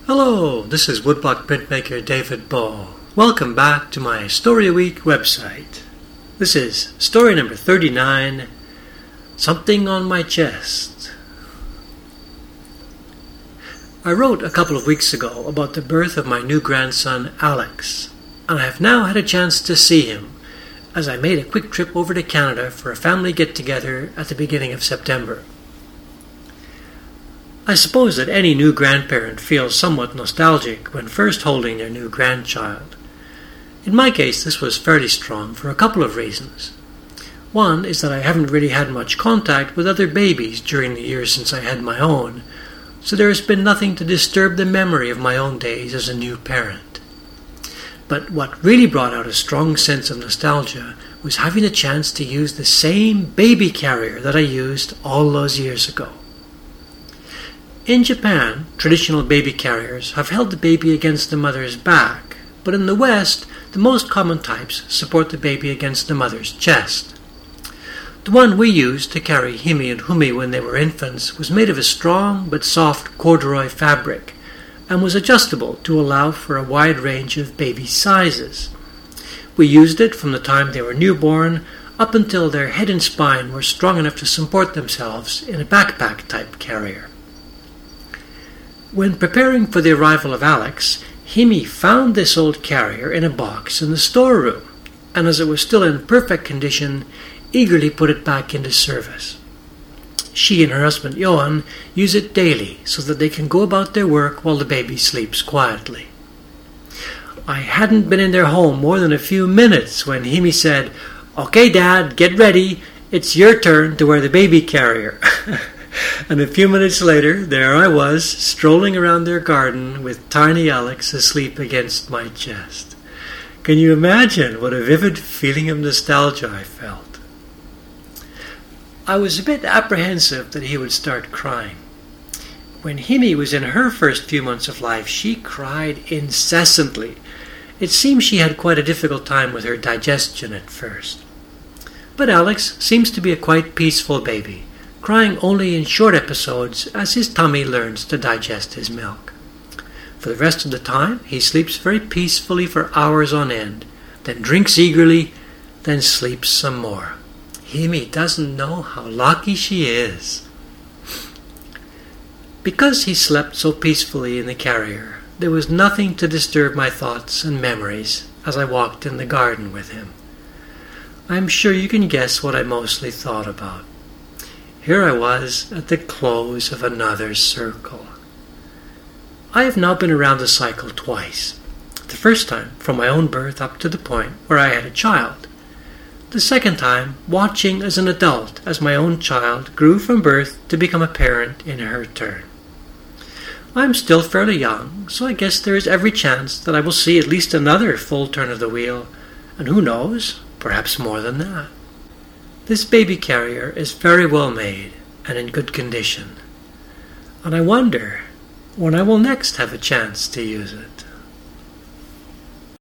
Hello, this is woodblock printmaker David Ball. Welcome back to my Story a Week website. This is story number 39, Something on My Chest. I wrote a couple of weeks ago about the birth of my new grandson Alex, and I have now had a chance to see him as I made a quick trip over to Canada for a family get-together at the beginning of September. I suppose that any new grandparent feels somewhat nostalgic when first holding their new grandchild. In my case, this was fairly strong for a couple of reasons. One is that I haven't really had much contact with other babies during the years since I had my own, so there has been nothing to disturb the memory of my own days as a new parent. But what really brought out a strong sense of nostalgia was having the chance to use the same baby carrier that I used all those years ago. In Japan, traditional baby carriers have held the baby against the mother's back, but in the West, the most common types support the baby against the mother's chest. The one we used to carry Himi and Humi when they were infants was made of a strong but soft corduroy fabric and was adjustable to allow for a wide range of baby sizes. We used it from the time they were newborn up until their head and spine were strong enough to support themselves in a backpack-type carrier. When preparing for the arrival of Alex, Himi found this old carrier in a box in the storeroom, and as it was still in perfect condition, eagerly put it back into service. She and her husband Johan use it daily so that they can go about their work while the baby sleeps quietly. I hadn't been in their home more than a few minutes when Himi said, "Okay, Dad, get ready. It's your turn to wear the baby carrier." And a few minutes later, there I was, strolling around their garden with tiny Alex asleep against my chest. Can you imagine what a vivid feeling of nostalgia I felt? I was a bit apprehensive that he would start crying. When Himi was in her first few months of life, she cried incessantly. It seems she had quite a difficult time with her digestion at first. But Alex seems to be a quite peaceful baby, crying only in short episodes as his tummy learns to digest his milk. For the rest of the time, he sleeps very peacefully for hours on end, then drinks eagerly, then sleeps some more. Himi doesn't know how lucky she is. Because he slept so peacefully in the carrier, there was nothing to disturb my thoughts and memories as I walked in the garden with him. I'm sure you can guess what I mostly thought about. Here I was at the close of another circle. I have now been around the cycle twice. The first time from my own birth up to the point where I had a child. The second time watching as an adult as my own child grew from birth to become a parent in her turn. I am still fairly young, so I guess there is every chance that I will see at least another full turn of the wheel, and who knows, perhaps more than that. This baby carrier is very well made and in good condition, and I wonder when I will next have a chance to use it.